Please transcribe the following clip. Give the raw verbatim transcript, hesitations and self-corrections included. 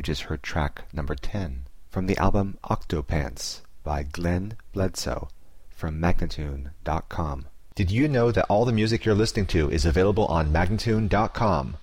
just heard track number ten from the album Octopants by Glenn Bledsoe from Magnatune dot com. Did you know that all the music you're listening to is available on Magnatune dot com?